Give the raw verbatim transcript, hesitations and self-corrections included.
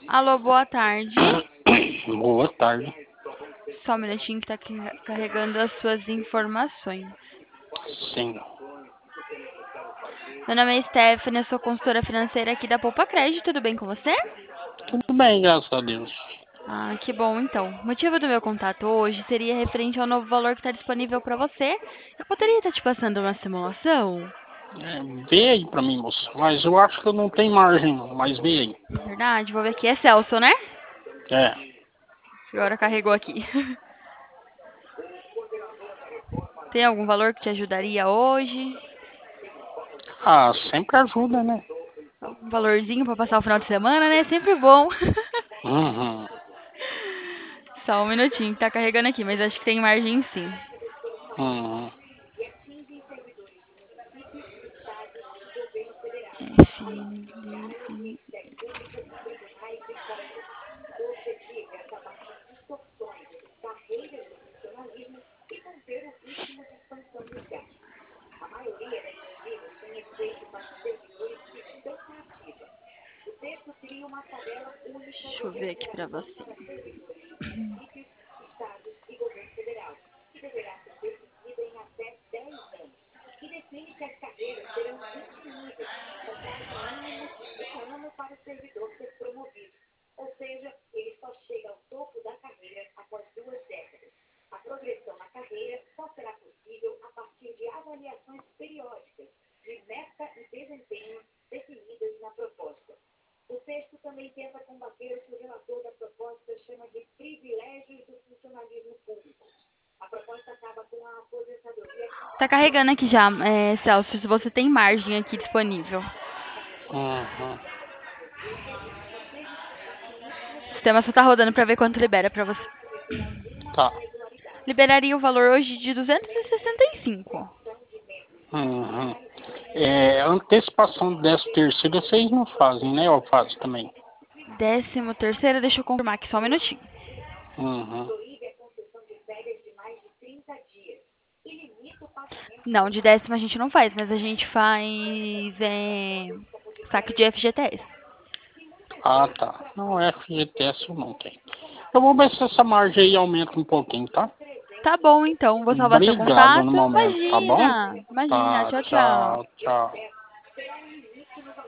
Alô, boa tarde. Boa tarde. Só um minutinho que tá aqui carregando as suas informações. Sim. Meu nome é Stephanie, eu sou consultora financeira aqui da Poupa Crédito, tudo bem com você? Tudo bem, graças a Deus. Ah, que bom então. O motivo do meu contato hoje seria referente ao novo valor que está disponível para você. Eu poderia estar te passando uma simulação? É, vê aí pra mim, moça. Mas eu acho que eu não tenho margem, não. Mas vê aí. Verdade, vou ver aqui. É Celso, né? É. Agora carregou aqui. Tem algum valor que te ajudaria hoje? Ah, sempre ajuda, né? Um valorzinho para passar o final de semana, né? Sempre bom. Uhum. Só um minutinho que tá carregando aqui, mas acho que tem margem sim. Uhum. F, D, I. Deixa eu ver aqui pra você. Tá carregando aqui já, é, Celso, se você tem margem aqui disponível. Uhum. O sistema só tá rodando pra ver quanto libera pra você. Tá. Liberaria o valor hoje de duzentos e sessenta e cinco. Uhum. É, antecipação do décimo terceiro vocês não fazem, né? Eu faço também. Décimo terceiro, deixa eu confirmar aqui só um minutinho. Uhum. Não, de décimo a gente não faz, mas a gente faz é, saque de F G T S. Ah, tá. Não, F G T S eu não tenho. Eu vou ver se essa margem aí aumenta um pouquinho, tá? Tá bom, então. Vou salvar seu Obrigado no contato. momento, tá bom? Imagina, imagina. Tá, Tchau, tchau. tchau, tchau.